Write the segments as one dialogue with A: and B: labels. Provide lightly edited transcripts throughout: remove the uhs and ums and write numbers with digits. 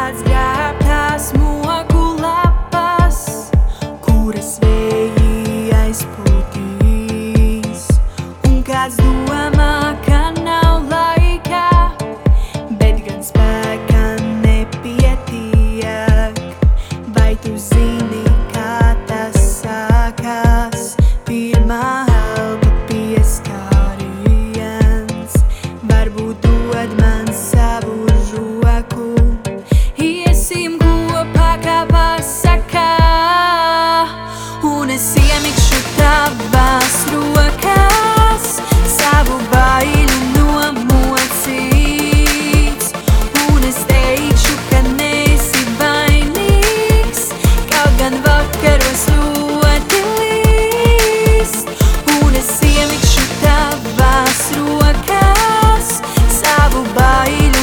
A: kāds grābtās moku lapas, kuras vēji aizpūtīs, un kāds domā, ka nav laika, bet gan spēka nepietiek. Vai tu zini, kā tas sākās? Pirmā elpa pieskāriens, varbūt dod man savu roku. Iesim kopā, kā pasaka, un es iemikšu tavās rokās, savu baiļu nomocīts, un es teikšu, ka neesi vainīgs, kaut gan vakaros ļoti līst, un es iemikšu tavās rokās, savu baiļu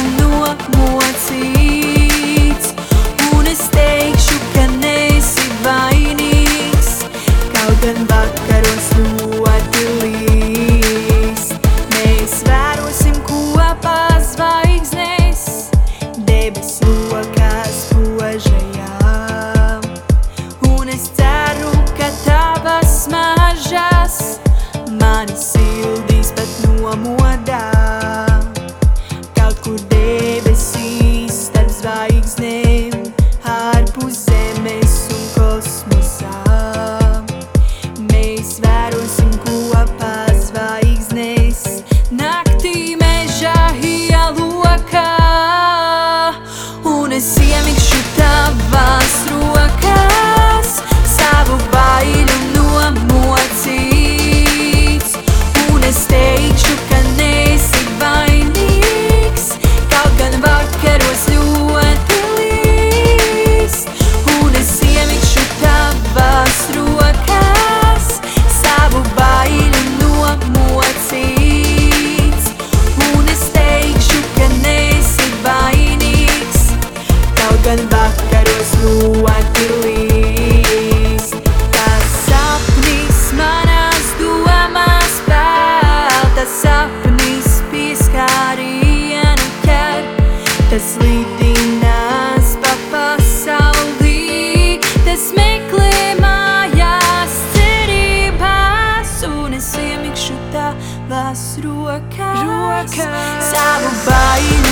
A: nomocīts, un es teikšu, ka neesi vainīgs, kaut gan vakaros ļoti līst. Mēs vērosim kopā zvaigznes, debesu rokās spožajām, un es ceru, ka tavas smaržas mani sildīs pat nomodā. Kaut kur debesīs starp zvaigznēm, ārpus zemes un kosmosā. Mēs vērosim kopā zvaigznes, naktī mežā ielokā, un es iemikšu tavās rokās, savu baiļu nomocīts, un es teikšu, ka neesi vainīgs, kaut gan vakaros ļoti līst, un es iemikšu tavās rokās, savu baiļu nomocīts, un es teikšu, ka neesi vainīgs, kaut gan vakaros ļoti līst. Tas sapnis manās domās vēl, tas sapnis pieskārienu ķer, tas lidinās pa pasaulī, tas meklē mājās cerībās, un es iemikšu tavās rokās, savu baiļu